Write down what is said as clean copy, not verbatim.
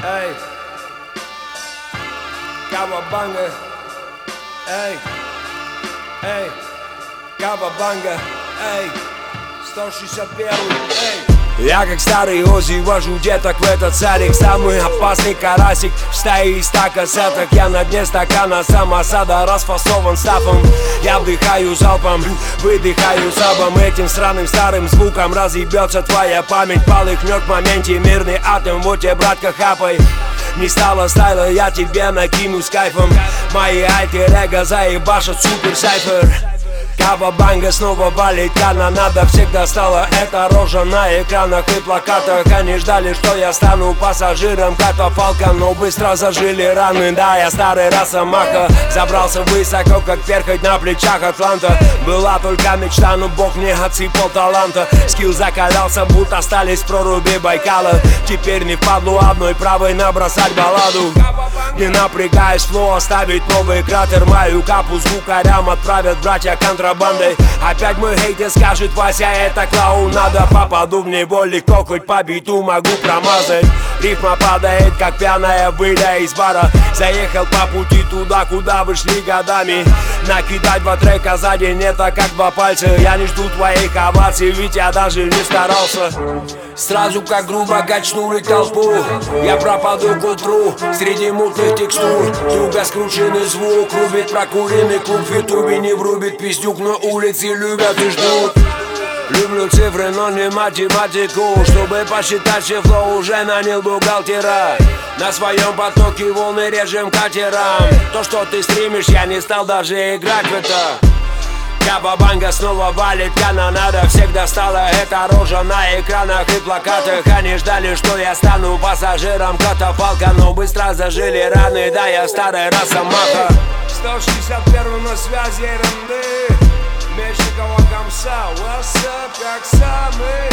Эй, Кавабанга, эй, Кавабанга, эй, 161, эй. Я как старый Ози вожу деток в этот садик. Самый опасный карасик в стае из 100 касаток. Я на дне стакана самосада, расфасован стафом. Я вдыхаю залпом, выдыхаю сабом. Этим сраным старым звуком разъебется твоя память. Полыхнет в моменте мирный атом, вот тебе, братка, хапай. Не стало стайла, я тебе накину с кайфом. Мои альтер-эго заебашат супер сайфер. Кавабанга снова валит, канонада всегда стала эта рожа на экранах и плакатах. Они ждали, что я стану пассажиром катафалка, но быстро зажили раны. Да, я старый росомаха, забрался высоко, как перхоть на плечах Атланта. Была только мечта, но Бог мне отсыпал таланта. Скилл закалялся, будто остались в проруби Байкала. Теперь не впадлу одной правой набросать балладу. Не напрягаясь, флоу оставить новый кратер. Мою капу звукарям отправят братья контрабандой. Опять мой хейтер скажет: Вася, это клоун, надо. Попаду в него легко, хоть по биту могу промазать. Рифма падает, как пьяная, выйдя из бара. Заехал по пути туда, куда вышли годами. Накидать 2 трека за день, это как 2 пальца. Я не жду твоих оваций, ведь я даже не старался. Сразу как грубо качнули толпу, я пропаду к утру среди мутных текстур. Туго скрученный звук рубит прокуренный клуб. В ютубе не врубит пиздюк, но улицы любят и ждут. Люблю цифры, но не математику. Чтобы посчитать все флоу, уже нанял бухгалтера. На своем потоке волны режем катерам. То, что ты стримишь, я не стал даже играть в это. Кавабанга снова валит, канонада всегда стала эта рожа на экранах и плакатах. Они ждали, что я стану пассажиром катафалка, но быстро зажили раны, да, я старый росомаха. 161 на связи РНД, Мечникова комса, what's up, как самый.